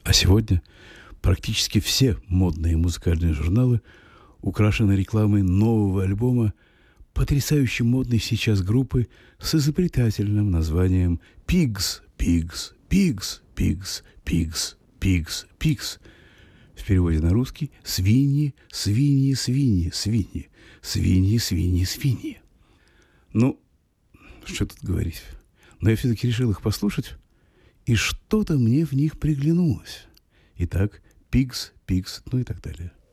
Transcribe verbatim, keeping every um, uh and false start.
А сегодня практически все модные музыкальные журналы украшены рекламой нового альбома потрясающе модной сейчас группы с изобретательным названием Pigs, Pigs, Pigs, Pigs, Pigs, Pigs, Pigs. В переводе на русский свиньи, свиньи, свиньи, свиньи, свиньи, свиньи, свиньи. Ну, что тут говорить. Но я все-таки решил их послушать, и что-то мне в них приглянулось. Итак, Pigs, Pigs, ну и так далее.